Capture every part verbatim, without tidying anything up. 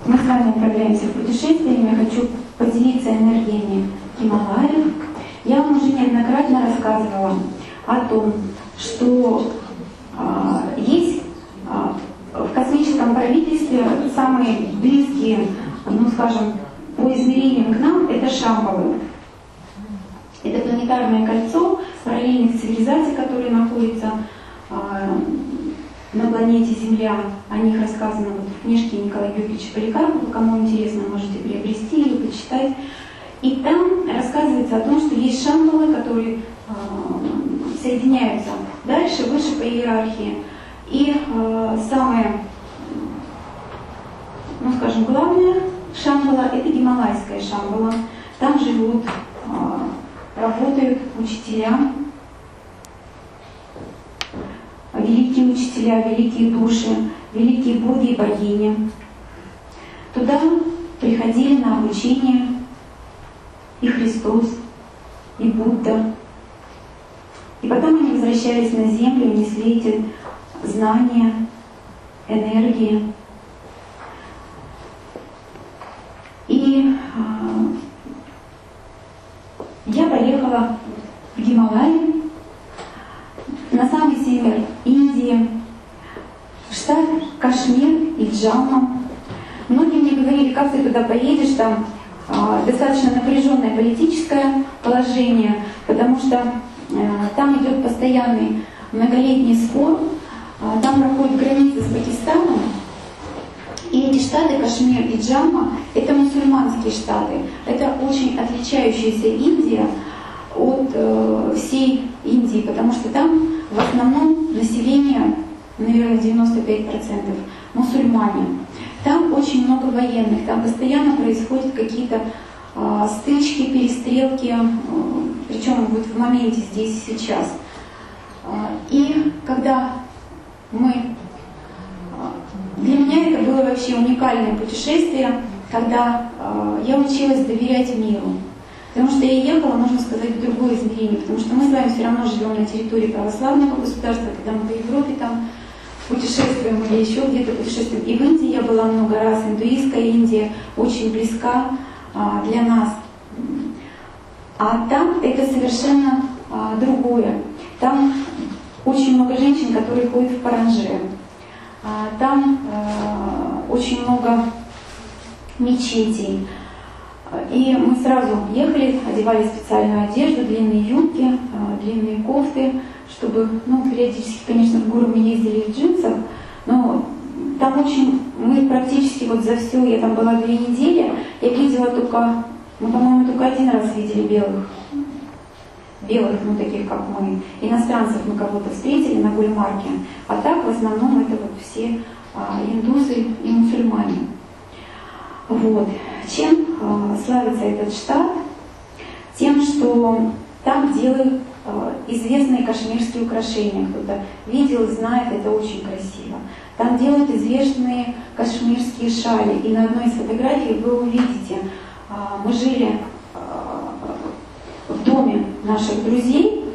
Мы с вами отправляемся в путешествие, и я хочу поделиться энергиями Гималаев. Я вам уже неоднократно рассказывала о том, что э, есть э, в космическом правительстве самые близкие, ну скажем, по измерениям к нам, это Шамбалы. Это планетарное кольцо параллельных цивилизаций, которые находятся э, на планете Земля. О них рассказано вот в книжке Николая Георгиевича Поликарпова. Кому интересно, можете приобрести или почитать. И там рассказывается о том, что есть Шамбалы, которые э, соединяются дальше, выше по иерархии. И э, самое, ну скажем, главное Шамбала — это Гималайская Шамбала. Там живут, э, работают учителя, великие учителя, великие души, великие боги и богини. Туда приходили на обучение и Христос, и Будда. И потом они возвращались на землю и несли эти знания, энергии. И э, я поехала в Гималаи, на самый север Индии, в штат Кашмир и Джамму. Многие мне говорили, как ты туда поедешь, там э, достаточно напряженное политическое положение, потому что э, там идет постоянный многолетний спор, э, там проходит граница с Пакистаном, и эти штаты, Кашмир и Джамма, это мусульманские штаты, это очень отличающаяся Индия от э, всей Индии, потому что там в основном население, наверное, девяносто пять процентов мусульмане. Там очень много военных, там постоянно происходят какие-то э, стычки, перестрелки, э, причем вот в моменте здесь и сейчас. Э, и когда мы... Э, для меня это было вообще уникальное путешествие, когда э, я училась доверять миру. Потому что я ехала, можно сказать, в другое измерение, потому что мы с вами все равно живем на территории православного государства, когда мы по Европе там путешествуем или еще где-то путешествуем. И в Индии я была много раз, индуистская Индия очень близка а, для нас. А там это совершенно а, другое. Там очень много женщин, которые ходят в паранже. А, там а, очень много мечетей. И мы сразу ехали, одевали специальную одежду, длинные юбки, длинные кофты, чтобы, ну, периодически, конечно, в горы мы ездили в джинсах, но там очень, мы практически вот за все, я там была две недели, я видела только, мы, по-моему, только один раз видели белых, белых, ну, таких, как мы, иностранцев мы кого-то встретили на Гульмарке, а так, в основном, это вот все а, индусы и мусульмане. Вот. Чем э, славится этот штат? Тем, что там делают э, известные кашмирские украшения. Кто-то видел, знает, это очень красиво. Там делают известные кашмирские шали. И на одной из фотографий вы увидите, э, мы жили э, в доме наших друзей,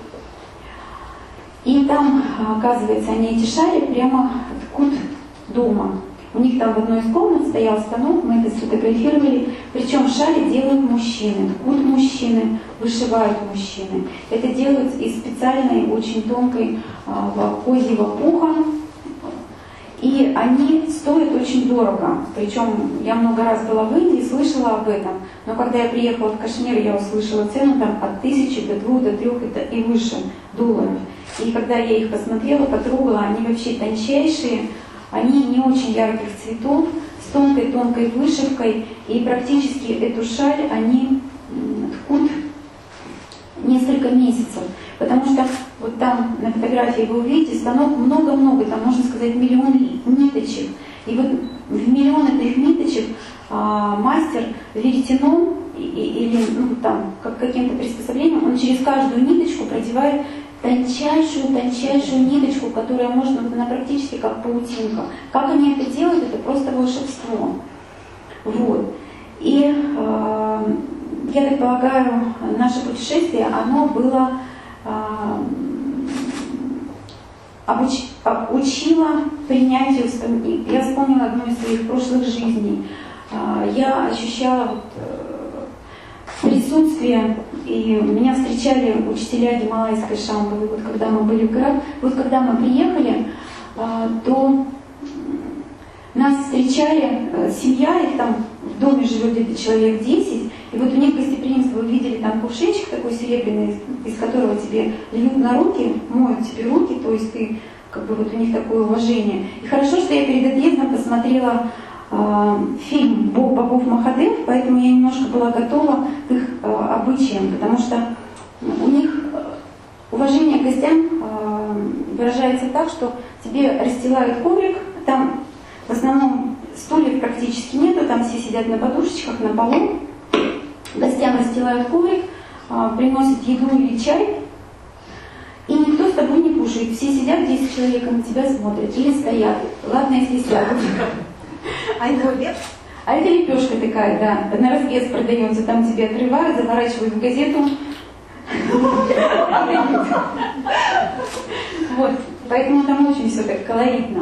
и там, оказывается, они эти шали прямо ткут дома. У них там в одной из комнат стоял станок, мы это сфотографировали. Причем шали делают мужчины, ткут мужчины, вышивают мужчины. Это делают из специальной, очень тонкой а, козьего пуха. И они стоят очень дорого. Причем я много раз была в Индии, слышала об этом. Но когда я приехала в Кашмир, я услышала цену там от тысячи до двух, до трех и выше долларов. И когда я их посмотрела, потрогала, они вообще тончайшие. Они не очень ярких цветов, с тонкой-тонкой вышивкой, и практически эту шаль они ткут несколько месяцев. Потому что вот там на фотографии вы увидите, станок много-много, там можно сказать миллион ниточек. И вот в миллион этих ниточек а, мастер веретеном или ну, там, как каким-то приспособлением, он через каждую ниточку продевает тончайшую-тончайшую ниточку, которая можно, она практически как паутинка. Как они это делают, это просто волшебство. Вот. И э, я так полагаю, наше путешествие, оно было э, обуч, обучило принятию. Я вспомнила одну из своих прошлых жизней. я ощущала присутствие, и меня встречали учителя гималайской шамбалы. Вот когда мы были в горах, вот когда мы приехали, то нас встречали семья, их там в доме живет где-то человек десять, и вот у них гостеприимство, вы видели там кувшинчик такой серебряный, из которого тебе льют на руки, моют тебе руки, то есть ты, как бы вот у них такое уважение. И хорошо, что я перед отъездом посмотрела э, фильм «Бог богов Махадев», поэтому я немножко была готова к их э, обычаям, потому что у них уважение к гостям э, выражается так, что тебе расстилают коврик, там в основном стульев практически нету, там все сидят на подушечках, на полу. Гостям расстилают коврик, приносят еду или чай, и никто с тобой не кушает. Все сидят, десять человек на тебя смотрят или стоят. Ладно, если сядут. А это обед? А это лепешка такая, да, на развес продается, там тебе отрывают, заворачивают в газету. Вот, поэтому там очень все так колоритно.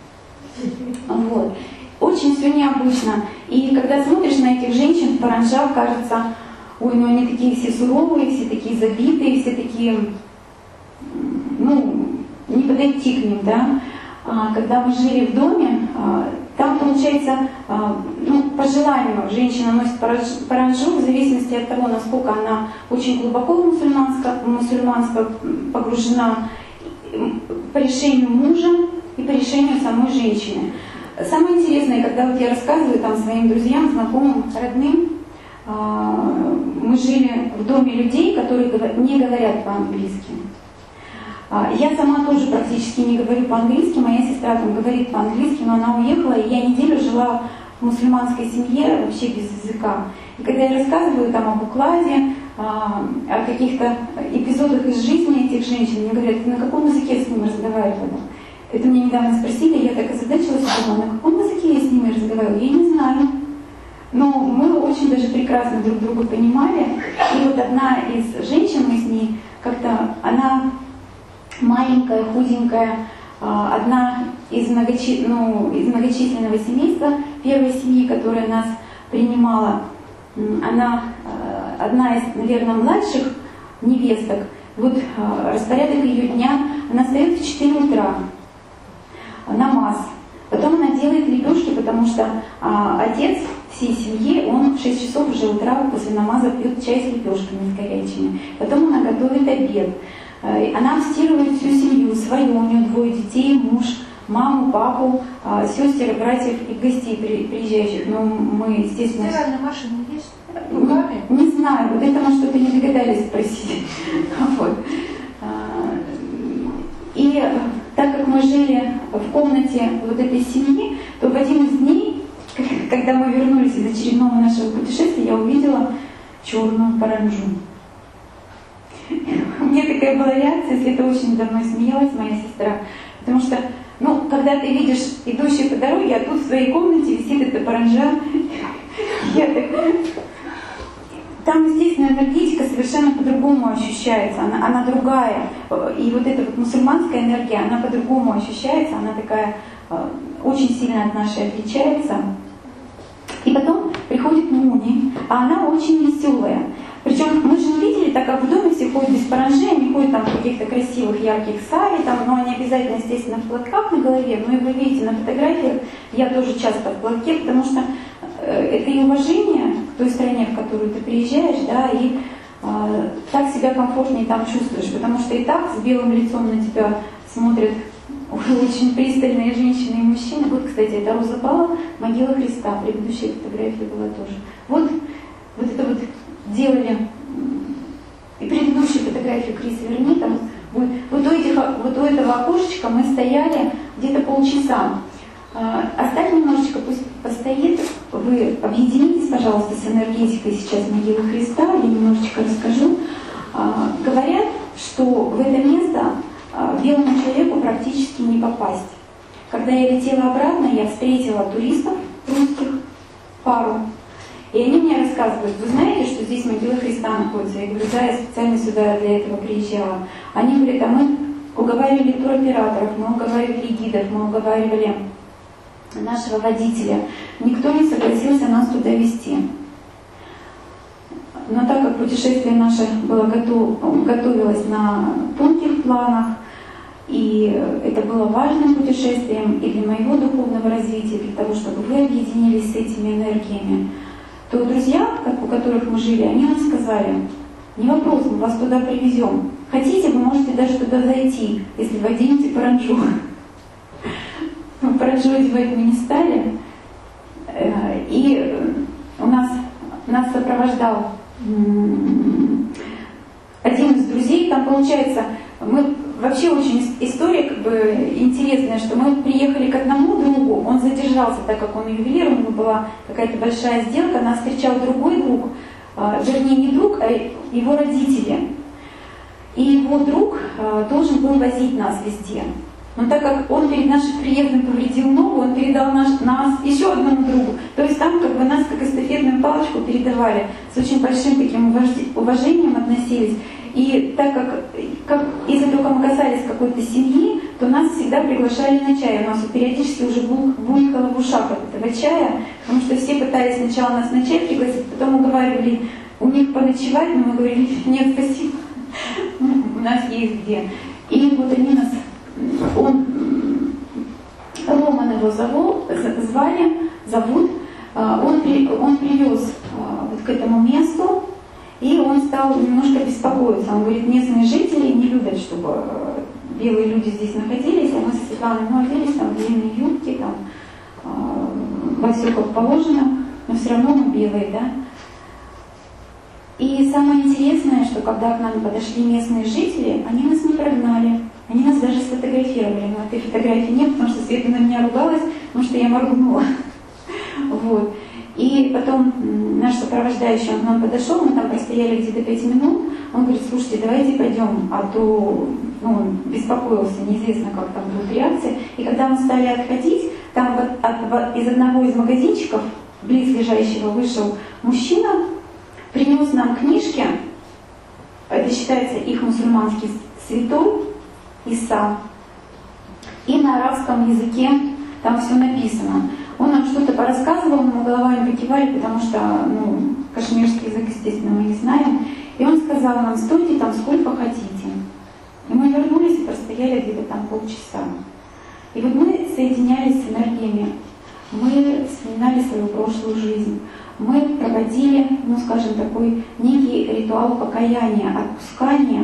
Вот. Очень все необычно. И когда смотришь на этих женщин в паранджах, кажется, ой, ну они такие все суровые, все такие забитые, все такие, ну, не подойти к ним, да. А, когда мы жили в доме, а, там получается, а, ну, по желанию женщина носит паранджу в зависимости от того, насколько она очень глубоко в мусульманство, в мусульманство погружена, по решению мужа и по решению самой женщины. Самое интересное, когда вот я рассказываю там своим друзьям, знакомым, родным, мы жили в доме людей, которые не говорят по-английски. Я сама тоже практически не говорю по-английски, моя сестра там говорит по-английски, но она уехала, и я неделю жила в мусульманской семье вообще без языка. И когда я рассказываю там об укладе, о каких-то эпизодах из жизни этих женщин, мне говорят, ты на каком языке с ним разговаривала? Это мне недавно спросили, я так озадачилась, думала, на каком языке я с ними разговаривала? Я не знаю. Но мы очень даже прекрасно друг друга понимали. И вот одна из женщин, мы с ней как-то, она маленькая, худенькая, одна из, многочи... ну, из многочисленного семейства, первой семьи, которая нас принимала, она одна из, наверное, младших невесток. Вот распорядок ее дня, она встает в четыре утра. Намаз. Потом она делает лепешки, потому что а, отец всей семьи, он в шесть часов уже утра после намаза пьет чай с лепешками, с горячими. Потом она готовит обед. А, она обстирывает всю семью свою, у нее двое детей, муж, маму, папу, а, сестер, братьев и гостей при, приезжающих. Но мы, естественно... Стиральная машина есть? Не, не знаю, вот это мы что-то не догадались спросить. Вот. И так как мы жили в комнате вот этой семьи, то в один из дней, когда мы вернулись из очередного нашего путешествия, я увидела черную паранджу. У меня такая была реакция, если это очень давно смеялась моя сестра, потому что, ну, когда ты видишь идущие по дороге, а тут в своей комнате висит эта паранджа, я так... Там, естественно, энергетика совершенно по-другому ощущается, она, она другая. И вот эта вот мусульманская энергия, она по-другому ощущается, она такая э, очень сильно от нашей отличается. И потом приходит Муни, а она очень веселая. Причем мы же не видели, так как в доме все ходят без паранджи, они ходят там в каких-то красивых ярких сари, там, но они обязательно, естественно, в платках на голове. Но и вы видите на фотографиях, я тоже часто в платке, потому что это и уважение к той стране, в которую ты приезжаешь, да, и э, так себя комфортнее там чувствуешь, потому что и так с белым лицом на тебя смотрят очень пристальные женщины и мужчины. Вот, кстати, это Роза Пала, могила Христа, предыдущая фотография была тоже. Вот, вот это вот делали, и предыдущую фотографию, Крис, верни, там, вот, вот, у этих, вот у этого окошечка мы стояли где-то полчаса. Оставь немножечко, пусть постоит. Вы объединитесь, пожалуйста, с энергетикой сейчас могилы Христа. Я немножечко расскажу. Говорят, что в это место белому человеку практически не попасть. Когда я летела обратно, я встретила туристов русских, пару. И они мне рассказывают, вы знаете, что здесь могила Христа находится? Я говорю, да, я специально сюда для этого приезжала. Они говорят, а мы уговаривали туроператоров, мы уговаривали гидов, мы уговаривали нашего водителя, никто не согласился нас туда везти. Но так как путешествие наше было готов, готовилось на тонких планах, и это было важным путешествием и для моего духовного развития, для того, чтобы вы объединились с этими энергиями, то друзья, у которых мы жили, они нам сказали: не вопрос, мы вас туда привезем. Хотите, вы можете даже туда зайти, если вы оденете паранджу. Паранджу одевать мы не стали. И у нас, нас сопровождал один из друзей. Там, получается, мы вообще очень история как бы интересная, что мы приехали к одному другу, он задержался, так как он ювелир, у него была какая-то большая сделка, нас встречал другой друг, вернее не друг, а его родители. И его друг должен был возить нас везде. Но так как он перед нашим приездом повредил ногу, он передал наш, нас еще одному другу. То есть там как бы нас как эстафетную палочку передавали, с очень большим таким уважением относились. И так как, как если только мы касались какой-то семьи, то нас всегда приглашали на чай. У нас периодически уже булькало в ушах от этого чая, потому что все пытались сначала нас на чай пригласить, потом уговаривали у них поночевать, но мы говорили: нет, спасибо, у нас есть где. И вот они нас, он, Роман его зовут, звали, зовут, он, он привез вот к этому месту, и он стал немножко беспокоиться. Он говорит: местные жители не любят, чтобы белые люди здесь находились, а мы со Светланой ну, оделись там в длинные юбки, там, во все как положено, но все равно мы белые, да. И самое интересное, что когда к нам подошли местные жители, они нас не прогнали, они нас даже сфотографировали. Но этой фотографии нет, потому что Света на меня ругалась, потому что я моргнула. Вот. И потом наш сопровождающий, он к нам подошел, мы там простояли где-то пять минут, он говорит: слушайте, давайте пойдем, а то ну, он беспокоился, неизвестно, как там будут реакции. И когда мы стали отходить, там от, от, из одного из магазинчиков, близлежащего, вышел мужчина, принес нам книжки, это считается их мусульманский святой, Иса, и на арабском языке там все написано. Он нам что-то порассказывал, мы головами покивали, потому что ну, кашмирский язык, естественно, мы не знаем. И он сказал нам: стойте там сколько хотите. И мы вернулись и простояли где-то там полчаса. И вот мы соединялись с энергиями, мы вспоминали свою прошлую жизнь, мы проводили, ну скажем, такой некий ритуал покаяния, отпускания,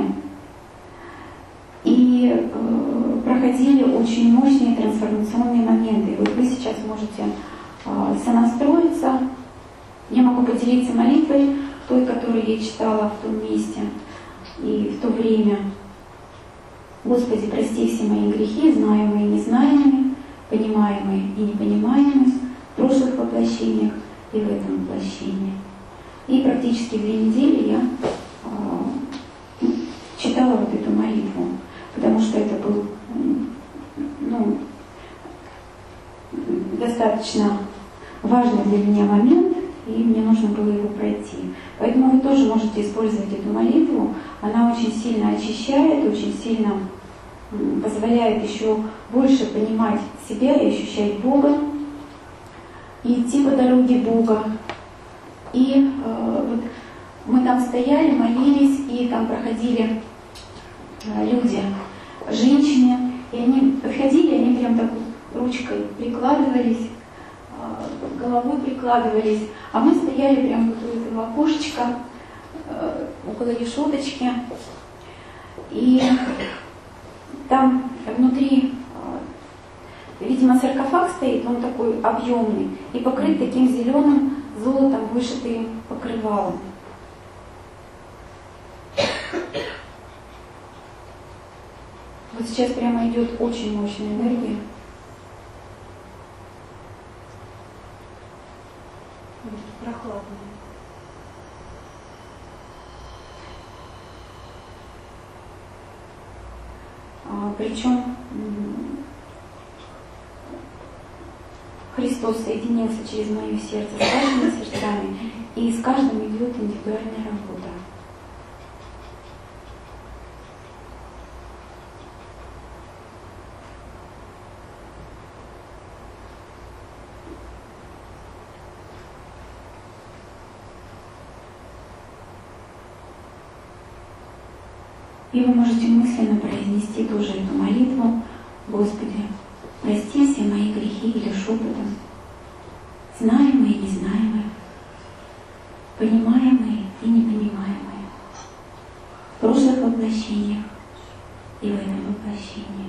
и э, проходили очень мощные трансформационные моменты. И вот вы сейчас можете э, сонастроиться. Я могу поделиться молитвой, той, которую я читала в том месте и в то время. Господи, прости все мои грехи, знаемые и незнаемые, понимаемые и непонимаемые, в прошлых воплощениях и в этом воплощении. И практически две недели я э, читала вот эту молитву, потому что это был ну, достаточно важный для меня момент, и мне нужно было его пройти. Поэтому вы тоже можете использовать эту молитву. Она очень сильно очищает, очень сильно позволяет еще больше понимать себя и ощущать Бога, и идти по дороге Бога. И э, вот мы там стояли, молились, и там проходили э, люди, женщины, и они подходили, они прям так ручкой прикладывались, э, головой прикладывались, а мы стояли прям вот у этого окошечка, э, около решеточки, и там внутри, видимо, саркофаг стоит, он такой объемный и покрыт таким зеленым золотом вышитым покрывалом. Вот сейчас прямо идет очень мощная энергия. Прохладно. Причем Христос соединился через мое сердце с каждыми сердцами, и с каждым идет индивидуальная работа. И вы можете мысленно произнести тоже эту молитву: Господи, прости все мои грехи или шепотом, знаемые и незнаемые, понимаемые и непонимаемые, в прошлых воплощениях и в этом воплощении.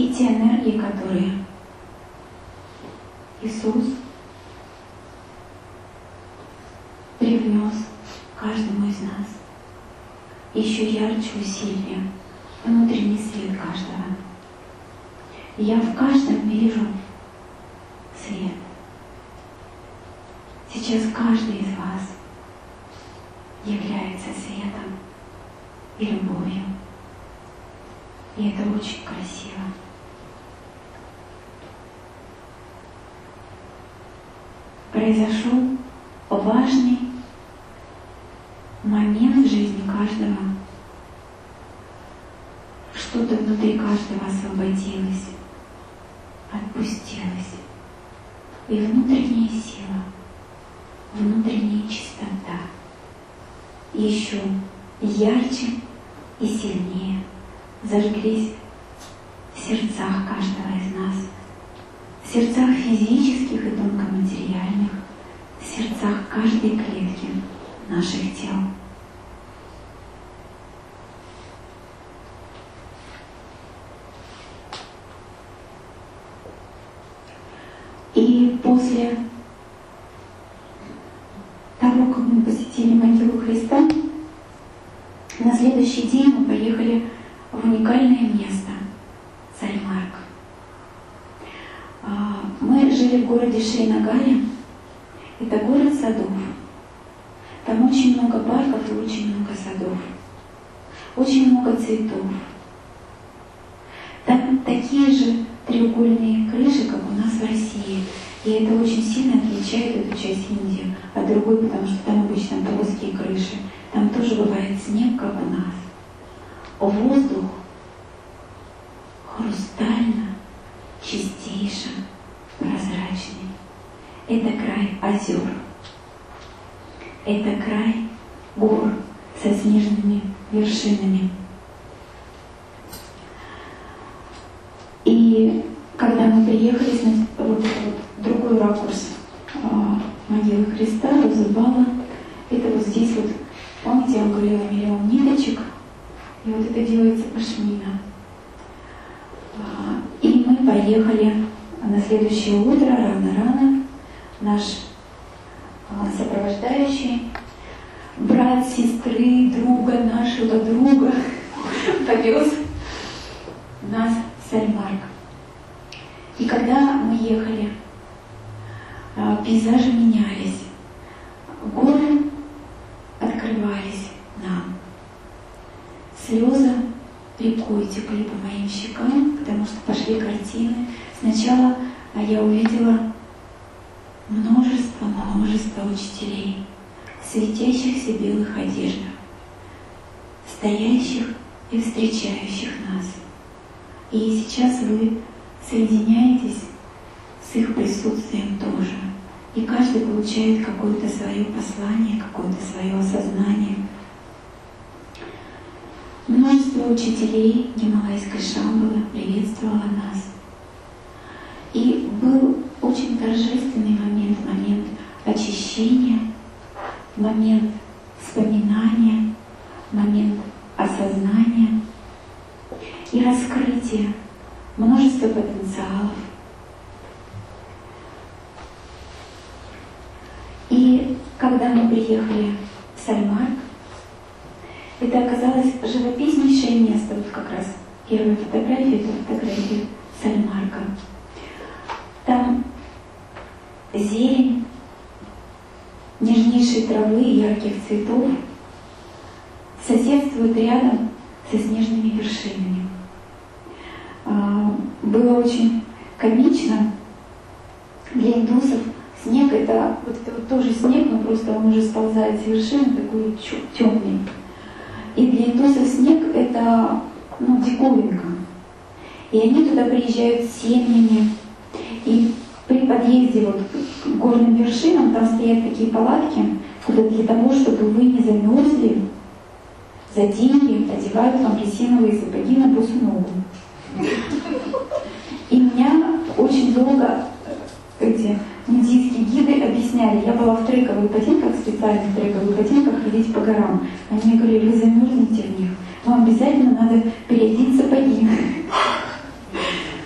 И те энергии, которые Иисус привнес каждому из нас, еще ярче усилие, внутренний свет каждого. Я в каждом вижу свет. Сейчас каждый из вас является светом и любовью. И это очень красиво. Произошел важный момент в жизни каждого. Что-то внутри каждого освободилось, отпустилось. И внутренняя сила, внутренняя чистота еще ярче и сильнее зажглись в сердцах каждого из нас, в сердцах физических и тонкоматериальных, в сердцах каждой клетки наших тел. И после того, как мы посетили могилу Христа, на следующий день мы поехали в уникальное место — Сальмарк. Мы жили в городе Шринагаре. Это город садов. Там очень много парков и очень много садов. Очень много цветов. Там такие же треугольные крыши, как у нас в России. И это очень сильно отличает эту часть Индии от другой, потому что там обычно плоские крыши. Там тоже бывает снег, как у нас. Воздух хрустально, чистейше, прозрачный. Это край озер. Это край гор со снежными вершинами. И когда мы приехали, вот этот вот другой ракурс а, могилы Христа, Розенбала, это вот здесь вот, помните, я вам говорила, миллион ниточек, и вот это делается пашмина. А, и мы поехали на следующее утро, рано-рано, наш а, сопровождающий, брат сестры, друга нашего друга, повез нас в Сальмарк. И когда мы ехали, пейзажи менялись, горы открывались нам. Слезы рекой текли по моим щекам, потому что пошли картины. Сначала я увидела множество, множество учителей в светящихся белых одеждах, стоящих и встречающих нас. И сейчас вы соединяетесь с их присутствием тоже. И каждый получает какое-то свое послание, какое-то свое осознание. Множество учителей Гималайской Шамбалы приветствовало нас. И был очень торжественный момент, момент очищения, момент вспоминания, момент осознания и раскрытия множества потенциалов. И когда мы приехали в Сальмарк, это оказалось живописнейшее место. Вот как раз первая фотография — это фотография Сальмарка. Там зелень, нежнейшие травы и ярких цветов соседствуют рядом со снежными вершинами. Было очень комично для индусов. Снег — это вот это вот тоже снег, но просто он уже сползает с вершины, такой темный. И для индусов снег — это, ну, диковинка. И они туда приезжают с семьями. И при подъезде вот к горным вершинам там стоят такие палатки, куда для того, чтобы вы не замерзли, за деньги одевают вам резиновые сапоги на босу ногу. И меня очень долго эти индийские гиды объясняли. Я была в трековых ботинках, специальных трековых ботинках, ходить по горам. Они мне говорили: вы замерзнете в них, вам обязательно надо переодеть сапоги.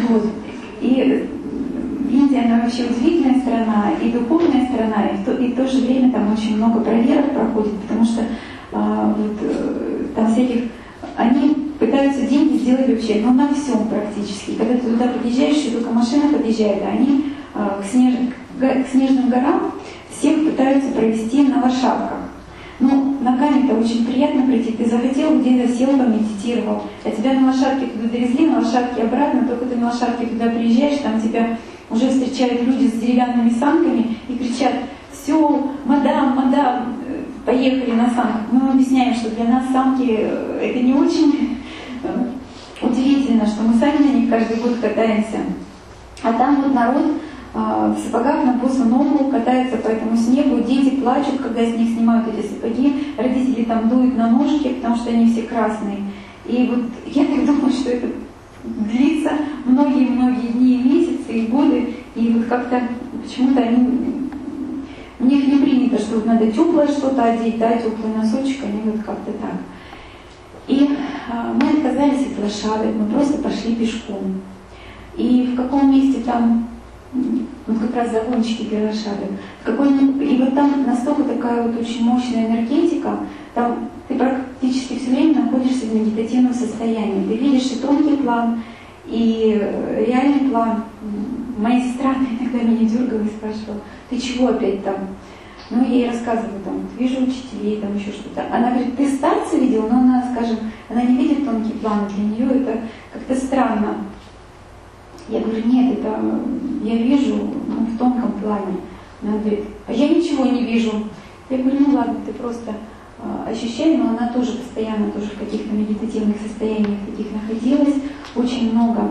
Вот. И Индия, она вообще удивительная страна, и духовная страна, и в то, и в то же время там очень много проверок проходит, потому что а, вот, там всяких... Они пытаются деньги сделать вообще, ну, на всем практически. Когда ты туда подъезжаешь, и только машина подъезжает, а они а, к, снеж... к снежным горам всех пытаются провести на лошадках. Ну, ногами-то очень приятно прийти. Ты захотел, где-то сел, помедитировал, а тебя на лошадке туда довезли, на лошадке обратно, только ты на лошадке туда приезжаешь, там тебя уже встречают люди с деревянными санками и кричат: все, мадам, мадам, поехали на санках. Мы объясняем, что для нас санки это не очень удивительно, что мы сами на них каждый год катаемся. А там вот народ в сапогах на босу ногу катается по этому снегу, дети плачут, когда с них снимают эти сапоги, родители там дуют на ножки, потому что они все красные. И вот я так думаю, что это длится многие-многие дни, месяцы и годы, и вот как-то почему-то они, у них не принято, что вот надо теплое что-то одеть, да, теплый носочек, они вот как-то так. И а, мы отказались от лошадок, мы просто пошли пешком. И в каком месте там, вот как раз загончики для лошадок, в какой, и вот там настолько такая вот очень мощная энергетика, там ты практически все время находишься в медитативном состоянии. Ты видишь и тонкий план, и реальный план. Моя сестра иногда меня дергала и спрашивала: ты чего опять там? Ну, я ей рассказываю, там, вижу учителей, там еще что-то. Она говорит: ты старца видела? Но она, скажем, она не видит тонкий план, для нее это как-то странно. Я говорю: нет, это я вижу, ну, в тонком плане. Она говорит: а я ничего не вижу. Я говорю: ну ладно, ты просто э, ощущай, но она тоже постоянно тоже в каких-то медитативных состояниях таких находилась. Очень много,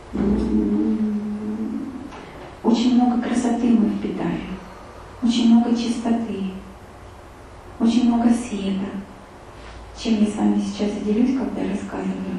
очень много красоты мы впитали, очень много чистоты, очень много света, чем я с вами сейчас и делюсь, когда рассказываю.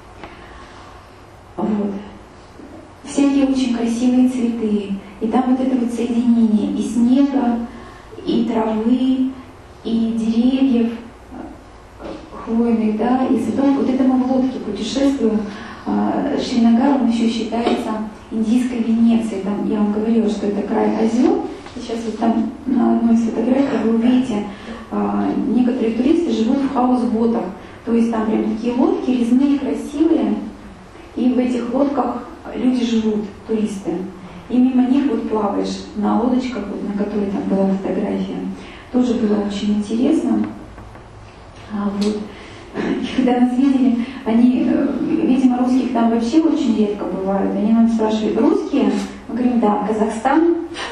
Вот. Всякие очень красивые цветы, и там вот это вот соединение и снега, и травы, и деревьев хвойных, да, и цветов. Вот это мы в лодке путешествуем. Шринагар, он еще считается индийской Венецией. Там я вам говорила, что это край озер. Сейчас вот там на одной из фотографий вы увидите, некоторые туристы живут в хаус-ботах. То есть там прям такие лодки резные, красивые, и в этих лодках люди живут, туристы. И мимо них вот плаваешь на лодочках, вот, на которой там была фотография. Тоже было очень интересно. А вот, когда нас видели, они, видимо, русских там вообще очень редко бывают. Они нам спрашивают: русские? Мы говорим: да, Казахстан.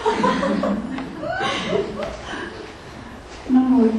Ну вот.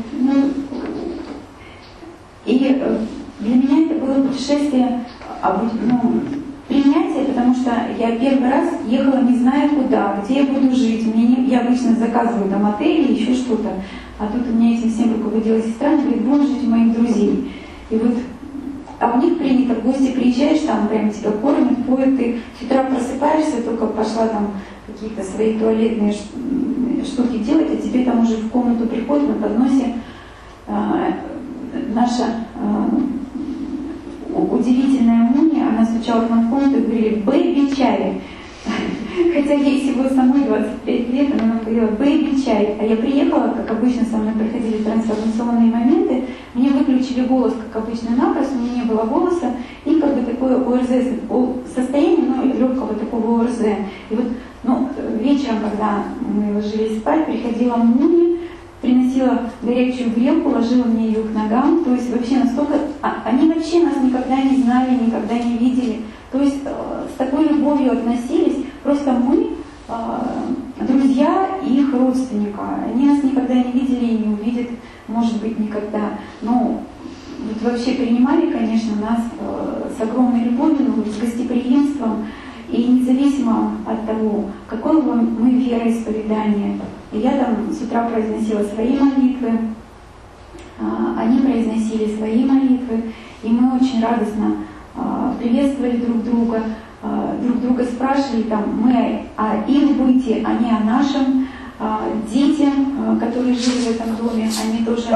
И для меня это было путешествие, ну, принятие, потому что я первый раз ехала не зная куда, где я буду жить. Мне не, я обычно заказываю там отель или еще что-то, а тут у меня этим всем руководила сестра, она говорит: будешь жить у моих друзей. И вот, а у них принято, в гости приезжаешь, там прям тебя кормят, поют, ты с утра просыпаешься, только пошла там какие-то свои туалетные штуки делать, а тебе там уже в комнату приходит на подносе а, наша а, удивительная Муни, она стучала к нам в комнату и говорила: бэйби чай. Хотя ей всего самой двадцать пять лет, она нам говорила: бэйби чай. А я приехала, как обычно, со мной проходили трансформационные моменты, мне выключили голос, как обычно, напросто, у меня не было голоса, и как бы такое ОРЗ, состояние, ну, легкого такого ОРЗ. И вот, ну, вечером, когда мы ложились спать, приходила Муни, приносила горячую грелку, ложила мне ее к ногам, то есть вообще настолько... А, они вообще нас никогда не знали, никогда не видели, то есть э, с такой любовью относились, просто мы э, друзья их родственника, они нас никогда не видели и не увидят, может быть, никогда, но вот вообще принимали, конечно, нас э, с огромной любовью, ну, с гостеприимством, и независимо от того, какое мы вероисповедание. И я там с утра произносила свои молитвы, они произносили свои молитвы, и мы очень радостно приветствовали друг друга, друг друга спрашивали, там, мы о их быте, они о нашем, дети, которые жили в этом доме, они тоже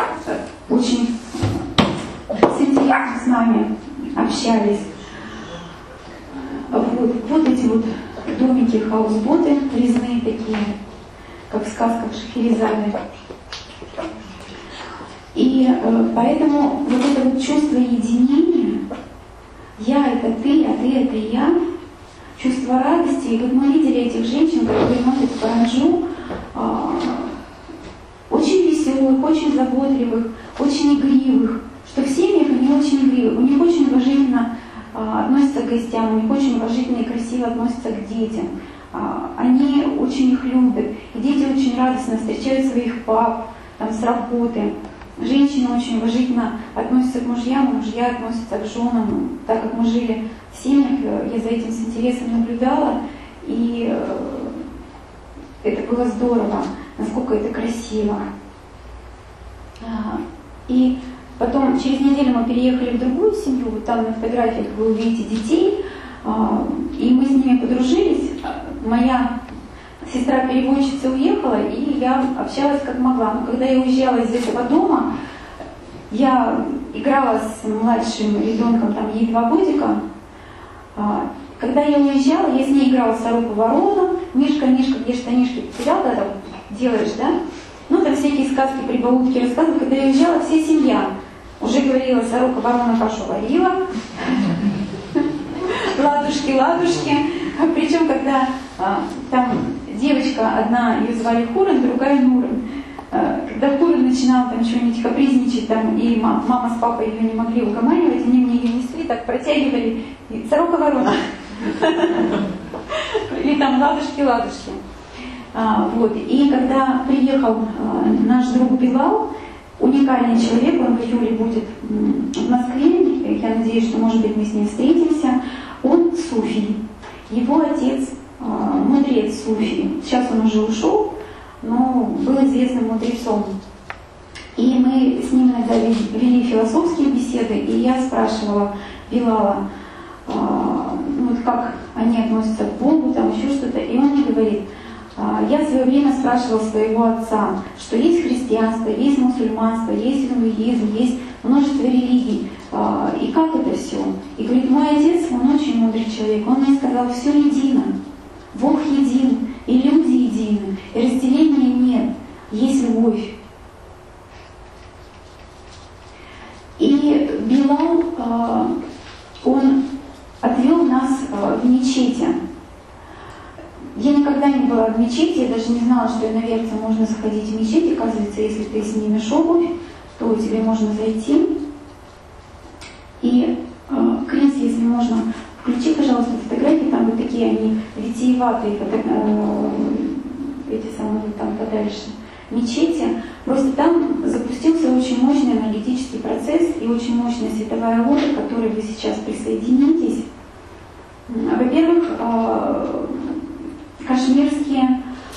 очень с интересом с нами общались. вот домики, хаусботы резные такие, как в сказках Шахерезады. И э, поэтому вот это вот чувство единения, я это ты, а ты это я, чувство радости. И вот мы видели этих женщин, которые носят паранджу, э, очень веселых, очень заботливых, очень игривых, что в семьях они очень игривы, у них очень уважительно э, относятся к гостям, у них очень уважительно и красиво относятся к детям. Э, они очень их любят, и дети очень радостно встречают своих пап там, с работы. Женщины очень уважительно относятся к мужьям, мужья относятся к женам. Так как мы жили в семьях, я за этим с интересом наблюдала, и это было здорово, насколько это красиво. И потом, через неделю мы переехали в другую семью, вот там на фотографиях вы увидите детей, и мы с ними подружились. Моя сестра-переводчица уехала, и я общалась как могла. Но когда я уезжала из этого дома, я играла с младшим ребенком, там ей два годика. Когда я уезжала, я с ней играла в сороку-ворону. Мишка, Мишка, где штанишки потерял, когда там делаешь, да? Ну, там всякие сказки, прибаутки рассказывали. Когда я уезжала, вся семья уже говорила: сорока-ворона кашу варила. Ладушки, ладушки. Причем, когда там девочка, одна ее звали Хурен, другая Нурен. Когда Хурен начинала там что-нибудь капризничать, там, и мама с папой ее не могли угоманивать, они мне ее несли, так протягивали, и сорока-ворона. Или там ладушки-ладушки. А, вот. И когда приехал а, наш друг Билал, уникальный человек, он в июле будет в Москве, я надеюсь, что, может быть, мы с ним встретимся, он суфий. Его отец мудрец суфи. Сейчас он уже ушел, но был известным мудрецом. И мы с ним иногда вели философские беседы, и я спрашивала Билала, э, вот как они относятся к Богу, там еще что-то. И он мне говорит: э, я в свое время спрашивал своего отца, что есть христианство, есть мусульманство, есть индуизм, есть множество религий. Э, и как это все? И говорит, мой отец, он очень мудрый человек, он мне сказал: все едино. Бог един, и люди едины, и разделения нет, есть любовь. И Билал, он отвел нас в мечети. Я никогда не была в мечети, я даже не знала, что иномерцам можно заходить в мечеть. Оказывается, если ты снимешь обувь, то тебе можно зайти. И, Крис, если можно, включи, пожалуйста, фотографии, там вот такие они витиеватые, эти самые там подальше мечети. Просто там запустился очень мощный энергетический процесс и очень мощная световая воля, к которой вы сейчас присоединитесь. Во-первых, кашмирские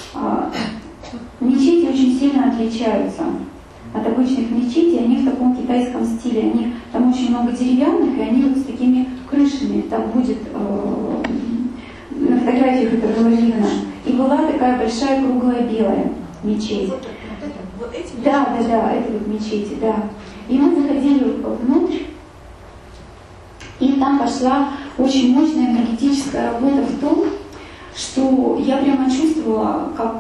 мечети очень сильно отличаются от обычных мечетей, они в таком китайском стиле, они, там очень много деревянных, и они вот с такими крышами, там будет, э, на фотографиях это было видно, и была такая большая круглая белая мечеть. Вот, вот, это, вот эти да, да, да, это вот мечети, да. И мы заходили внутрь, и там пошла очень мощная энергетическая работа в том, что я прямо чувствовала, как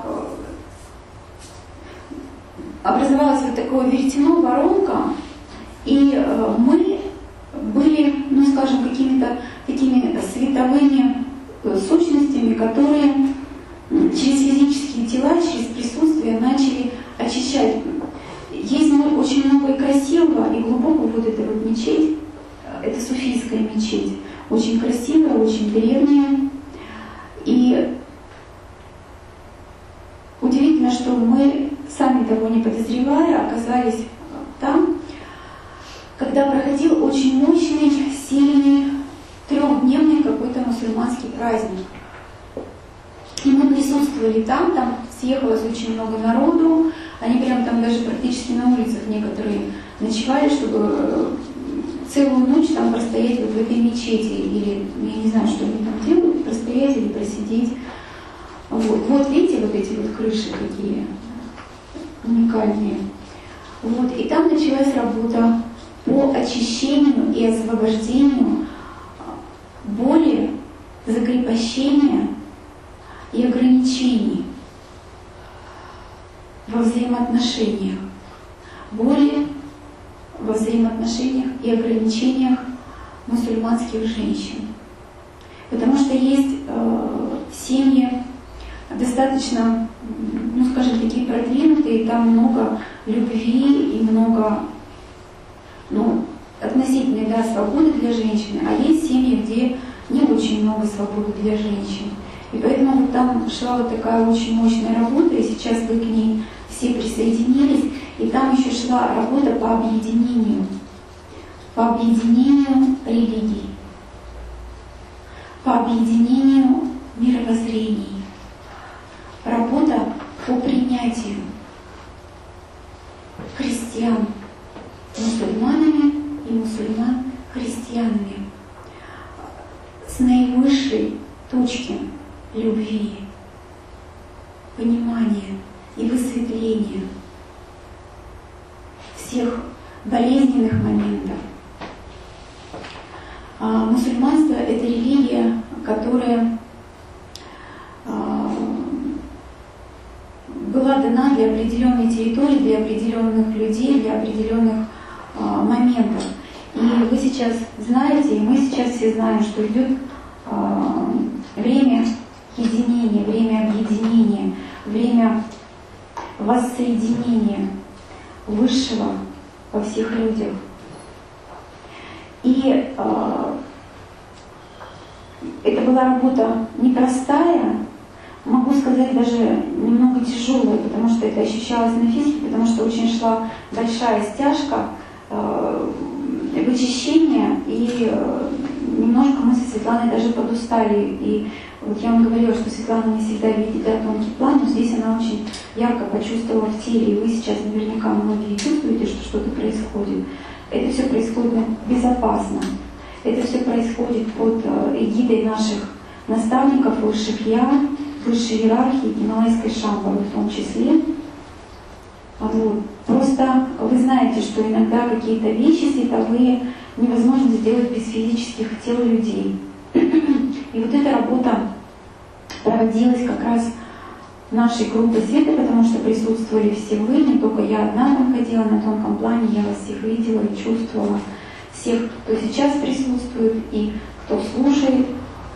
образовалось вот такое веретено, воронка, и э, мы были, ну скажем, какими-то такими световыми сущностями, которые через физические тела, через присутствие начали очищать. Есть очень много и красивого, и глубокого. Вот эта вот мечеть, это суфийская мечеть, очень красивая, очень древняя. И удивительно, что мы, сами того не подозревая, оказались там, когда проходил очень мощный, сильный, трехдневный какой-то мусульманский праздник. И мы присутствовали там, там съехалось очень много народу, они прям там даже практически на улицах некоторые ночевали, чтобы целую ночь там простоять вот в этой мечети, или, я не знаю, что они там делают, простоять или просидеть. Вот, вот видите, вот эти вот крыши какие уникальные. Вот, и там началась работа по очищению и освобождению боли закрепощения и ограничений во взаимоотношениях, боли во взаимоотношениях и ограничениях мусульманских женщин. Потому что есть э, семьи достаточно, ну скажем, такие продвинутые, там много любви и много, ну, относительной, да, свободы для женщины, а есть семьи, где не очень много свободы для женщин. И поэтому вот там шла вот такая очень мощная работа, и сейчас вы к ней все присоединились, и там еще шла работа по объединению, по объединению религий, по объединению мировоззрений, работа по принятию христиан мусульманами и мусульман христианами с наивысшей точки любви, понимания и высветления всех болезненных моментов. А мусульманство — это религия, которая а, была дана для определенной территории, для определенных людей, для определенных а, моментов. И вы сейчас знаете, и мы сейчас все знаем, что идет а, время единения, время объединения, время воссоединения высшего во всех людях. И э, это была работа непростая, могу сказать, даже немного тяжелая, потому что это ощущалось на физике, потому что очень шла большая стяжка, э, вычищение, и э, немножко мы со Светланой даже подустали. И вот я вам говорила, что Светлана не всегда видит, да, тонкий план, но здесь она очень ярко почувствовала в теле, и вы сейчас наверняка многие чувствуете, что что-то происходит. Это все происходит безопасно. Это все происходит под эгидой наших наставников, высших я, высшей иерархии, гималайской шамбалы в том числе. Вот. Просто вы знаете, что иногда какие-то вещи световые невозможно сделать без физических тел людей. И вот эта работа проводилась как раз нашей группы света, потому что присутствовали все вы, не только я одна там ходила на тонком плане, я вас всех видела и чувствовала, всех, кто сейчас присутствует и кто слушает.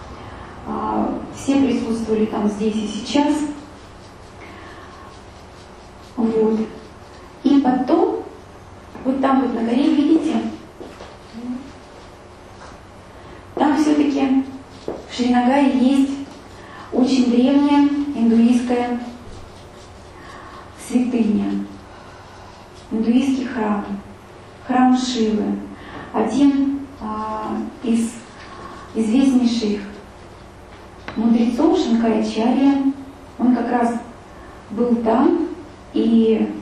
Все присутствовали там здесь и сейчас. Вот. И потом, вот там вот на горе, видите, там все-таки в Шринагае есть очень древняя индуистская святыня, индуистский храм, храм Шивы. Один а, из известнейших мудрецов Шанкарачарья, он как раз был там, и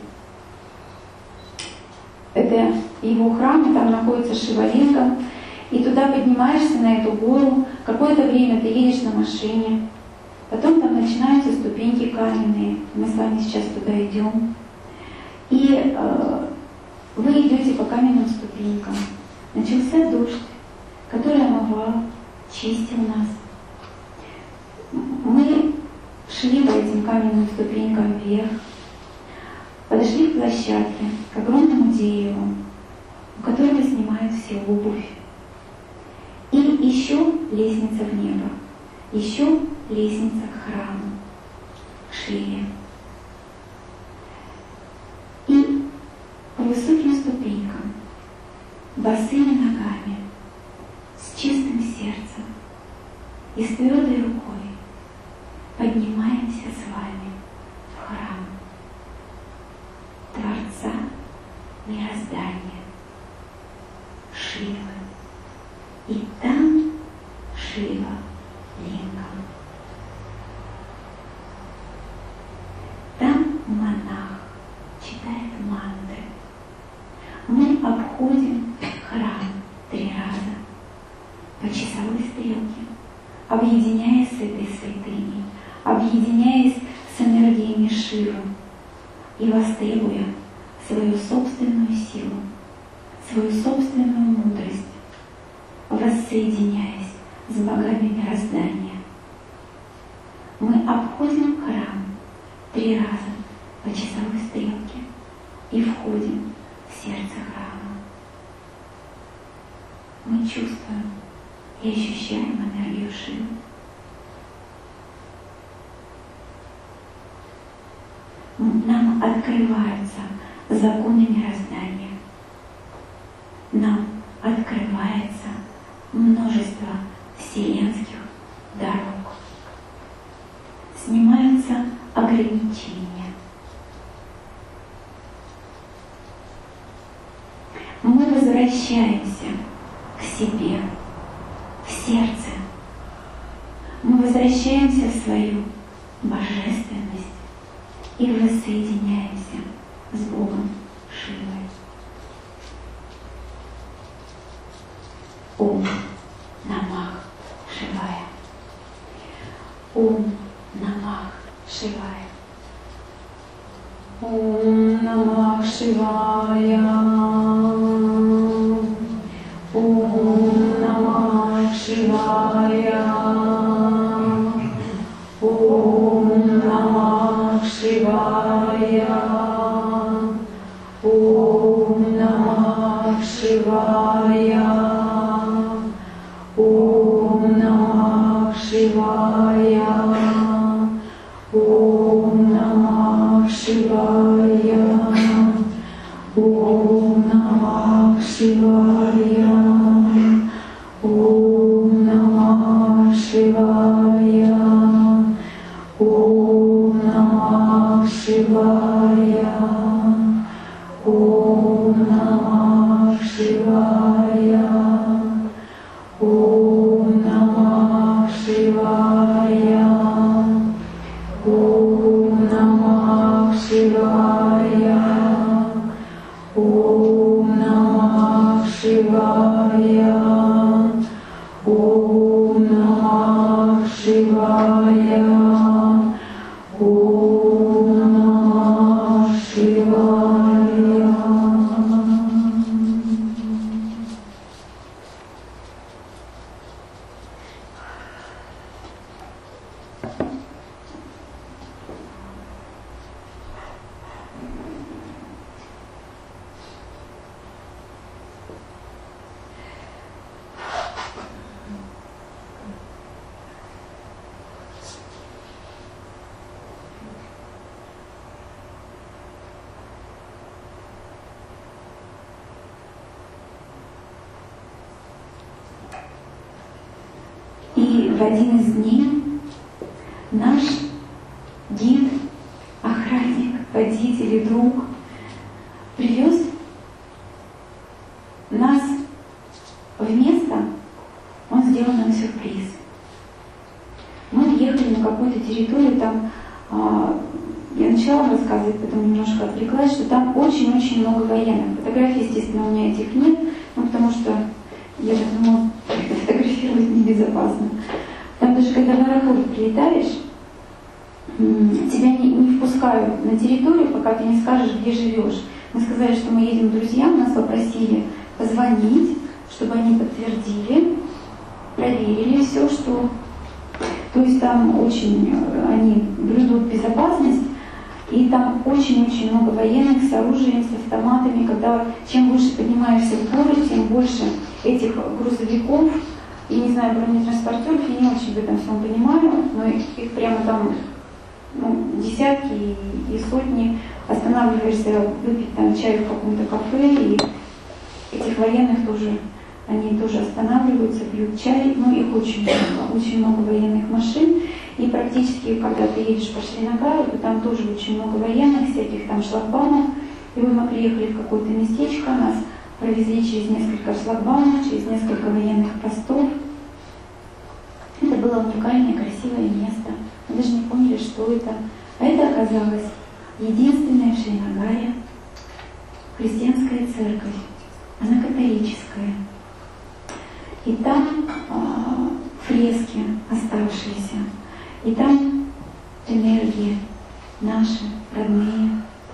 это его храм, и там находится Шивалинга, и туда поднимаешься на эту гору, какое-то время ты едешь на машине, потом там начинаются ступеньки каменные, мы с вами сейчас туда идем, и э, вы идете по каменным ступенькам. Начался дождь, который омывал, чистил нас. Мы шли по этим каменным ступенькам вверх, подошли к площадке, к огромному дереву, у которого снимают все обувь. И еще лестница в небо, еще лестница к храму, к Шиве. И по высоким ступенькам, босыми ногами, с чистым сердцем и с твердой рукой поднимаемся с вами в храм Творца мироздания, Шивы. И там Шива Лингам. Там монах читает мантры. Мы обходим храм три раза по часовой стрелке, объединяясь с этой святыней, объединяясь с энергиями Шивы и востребуя свою собственную силу, свою собственную мудрость, воссоединяясь с богами мироздания. обходим храм три раза по часовой стрелке и входим в сердце храма. Мы чувствуем и ощущаем энергию Шивы. Нам открываются законы мироздания. Нам открывается множество вселенских дорог. Снимаются ограничения. Мы возвращаемся к себе, в сердце. Мы возвращаемся в свою божественность и воссоединяемся с Богом Шивой. Ом Намах Шивая. Ом Намах Шивая. Ом Намах Шивая. Ом Намах Шивая. Ом Намах Шивая. Ом Намах Шивая. Ом Намах Шивая. Ом Намах Шивая. Ом Намах Шивая. Ом Намах Шивая. Ом Намах Шивая. Ом Намах Шивая. Ом Намах Шивая. Ом Намах Шивая. Ом Намах Шивая. Ом Намах Шивая. Ом Намах Шивая. И в один из дней наш гид, охранник, водитель и друг привез нас в место, он сделал нам сюрприз. Мы въехали на какую-то территорию, там а, я начала вам рассказывать, потом немножко отвлеклась, что там очень-очень много военных. Фотографий, естественно, у меня этих нет, ну, потому что я так думала, фотографировать небезопасно. Там даже когда в аэропорт прилетаешь, тебя не, не впускают на территорию, пока ты не скажешь, где живешь. Мы сказали, что мы едем к друзьям, нас попросили позвонить, чтобы они подтвердили, проверили все, что... То есть там очень они блюдут безопасность, и там очень-очень много военных с оружием, с автоматами. Когда чем выше поднимаешься в город, тем больше этих грузовиков, и не знаю, бронетранспортеров, я не очень в этом всем понимаю, но их, их прямо там ну, десятки и, и сотни. Останавливаешься выпить там чай в каком-то кафе, и этих военных тоже, они тоже останавливаются, пьют чай, ну их очень много, очень много военных машин. И практически, когда ты едешь по Шринагару, то там тоже очень много военных, всяких там шлагбаумов. И мы приехали в какое-то местечко, нас провезли через несколько шлагбаумов, через несколько военных постов. Это было уникальное, красивое место. Мы даже не поняли, что это. А это оказалось единственная в Шринагаре христианская церковь. Она католическая. И там а, фрески оставшиеся. И там энергии наши, родные.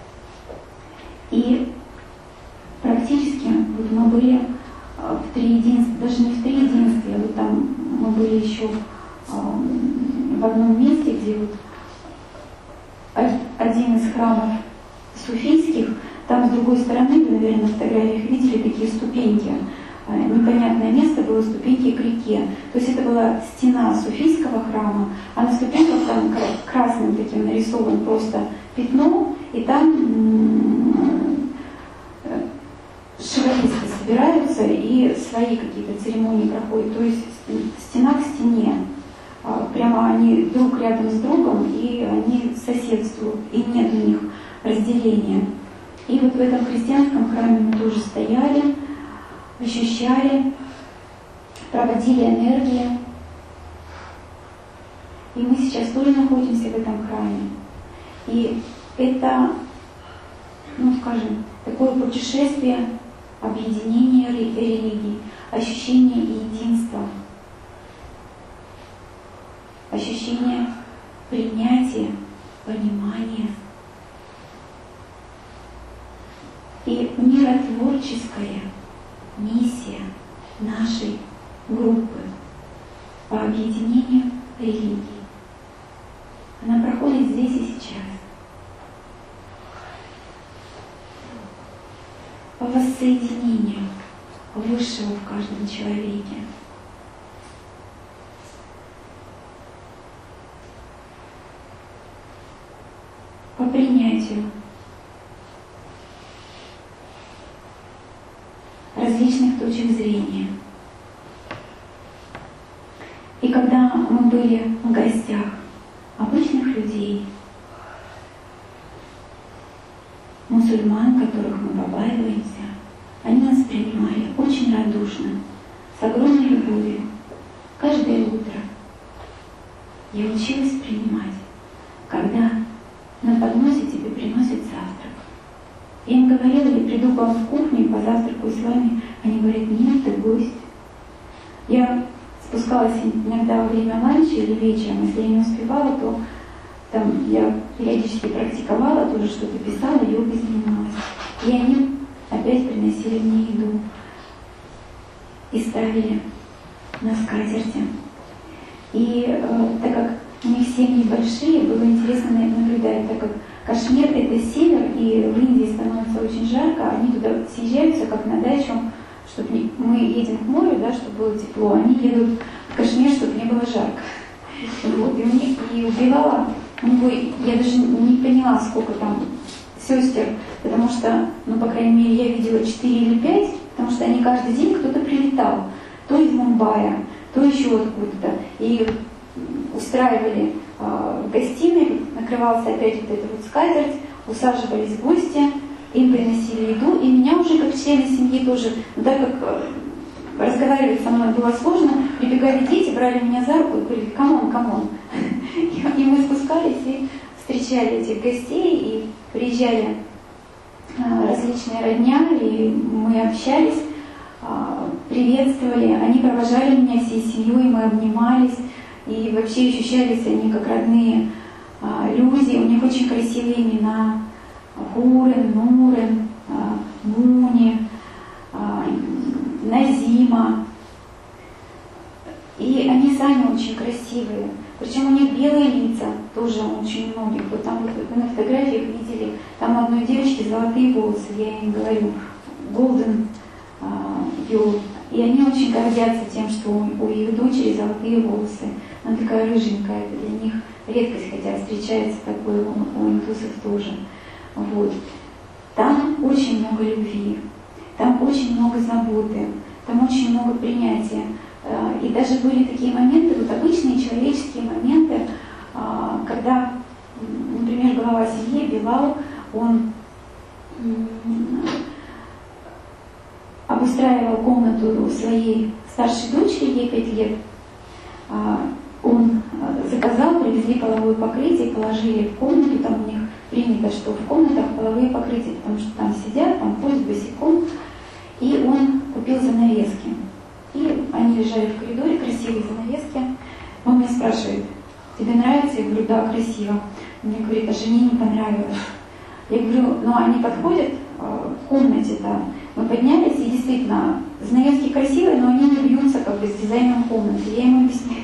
И практически вот мы были в триединстве, даже не в триединстве, а вот там мы были еще в в одном месте, где вот один из храмов суфийских, там с другой стороны, вы, наверное, на фотографиях видели такие ступеньки. Непонятное место было, ступеньки к реке. То есть это была стена суфийского храма, а на ступеньках там красным таким нарисован просто пятно, и там шиваисты собираются и свои какие-то церемонии проходят. То есть стена к стене. Прямо они друг рядом с другом, и они соседствуют, и нет у них разделения. И вот в этом христианском храме мы тоже стояли, ощущали, проводили энергии. И мы сейчас тоже находимся в этом храме. И это, ну скажем, такое путешествие, объединение религий, ощущение единства, ощущение принятия, понимания. И миротворческая миссия нашей группы по объединению религий. Она проходит здесь и сейчас. По воссоединению высшего в каждом человеке. По принятию различных точек зрения. И когда мы были в гостях обычных людей, мусульман, которых мы побаиваемся, они нас принимали очень радушно, с огромной любовью. Каждое утро я училась принимать, когда на подносе тебе приносят завтрак. Я им говорила, я приду к вам в кухню, позавтракаю с вами. Они говорят, нет, ты гость. Я спускалась иногда во время ланча или вечером, если я не успевала, то там я периодически практиковала, тоже что-то писала, йогой занималась. И они опять приносили мне еду и ставили на скатерти. И э, так как у них семьи большие, было интересно наблюдать, так как Кашмир — это север, и в Индии становится очень жарко, они туда съезжаются, как на дачу, чтобы мы едем к морю, да, чтобы было тепло, они едут в Кашмир, чтобы не было жарко. Вот, и, мне, и убивала, ну, я даже не поняла, сколько там сестер, потому что, ну, по крайней мере, я видела четыре или пять, потому что они каждый день кто-то прилетал, то из Мумбаи, то еще откуда-то, и устраивали э, в гостиной, накрывался опять вот эта вот скатерть, усаживались гости, им приносили еду, и меня уже как члены семьи тоже, ну, так как э, разговаривать со мной было сложно, прибегали дети, брали меня за руку и говорили, камон, камон. И мы спускались и встречали этих гостей, и приезжали э, различные родня, и мы общались, э, приветствовали, они провожали меня всей семьей, мы обнимались. И вообще ощущались они как родные а, люди. У них очень красивые имена. Гурен, Нурен, а, Муни, а, Назима. И они сами очень красивые. Причем у них белые лица, тоже очень многих. Вот там вот вы на фотографиях видели, там у одной девочки золотые волосы, я им говорю, golden you. И они очень гордятся тем, что у их дочери золотые волосы. Она такая рыженькая, это для них редкость, хотя встречается такое у, у индусов тоже. Вот. Там очень много любви, там очень много заботы, там очень много принятия. И даже были такие моменты, вот обычные человеческие моменты, когда, например, глава семьи Билал, он обустраивал комнату своей старшей дочери, ей пять лет. Он заказал, привезли половое покрытие, положили в комнату, там у них принято, что в комнатах половые покрытия, потому что там сидят, там ходят босиком. И он купил занавески. И они лежали в коридоре, красивые занавески. Он меня спрашивает, тебе нравится? Я говорю, да, красиво. Он мне говорит, а жене не понравилось. Я говорю, ну они подходят в комнате-то. Мы поднялись, и действительно, занавески красивые, но они не бьются как бы с дизайном комнаты. Я ему объясняю,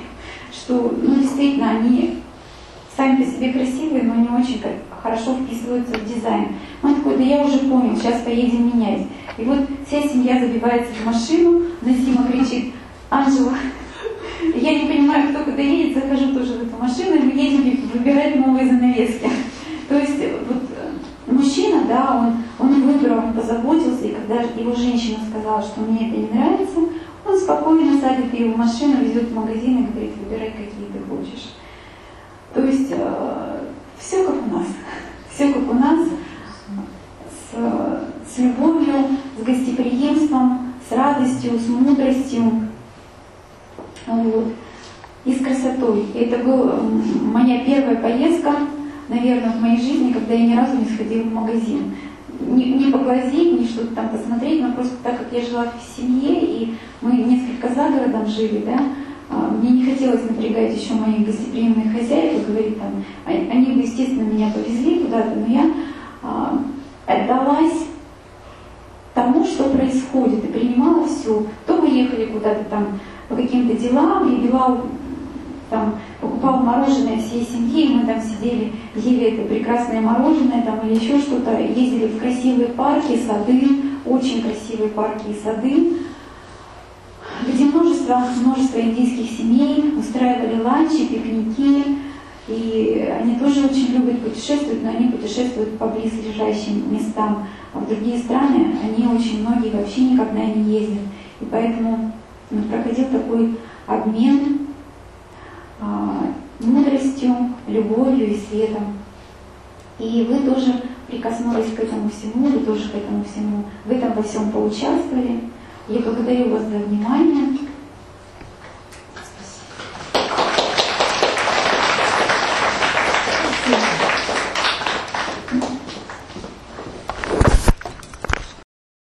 что, ну, действительно, они сами по себе красивые, но не очень хорошо вписываются в дизайн. Он такой: да я уже понял, сейчас поедем менять. И вот вся семья забивается в машину, Назима кричит: Анжела, я не понимаю, кто куда едет, захожу тоже в эту машину, и мы едем выбирать новые занавески. То есть вот мужчина, да, он, он выбрал, он позаботился, и когда его женщина сказала, что мне это не нравится, он спокойно садит ее в машину, везет в магазин и говорит: выбирай, какие ты хочешь. То есть э, все как у нас, все как у нас, с, с любовью, с гостеприимством, с радостью, с мудростью, вот, и с красотой. И это была моя первая поездка, наверное, в моей жизни, когда я ни разу не сходила в магазин. Не, не поглазеть, не что-то там посмотреть, но просто так как я жила в семье, и мы несколько за городом жили, да, мне не хотелось напрягать еще моих гостеприимных хозяев, и говорить там, они бы, естественно, меня повезли куда-то, но я а, отдалась тому, что происходит, и принимала все. То мы ехали куда-то там по каким-то делам, и Билал там покупал мороженое всей семьи, и мы там сидели, ели это прекрасное мороженое там, или еще что-то, ездили в красивые парки, сады, очень красивые парки и сады, где множество, множество индийских семей устраивали ланчи, пикники, и они тоже очень любят путешествовать, но они путешествуют по близлежащим местам, а в другие страны они очень многие вообще никогда не ездят. И поэтому ну, проходил такой обмен а, мудростью, любовью и светом. И вы тоже прикоснулись к этому всему, вы тоже к этому всему, в этом во всем поучаствовали. Я благодарю вас за внимание.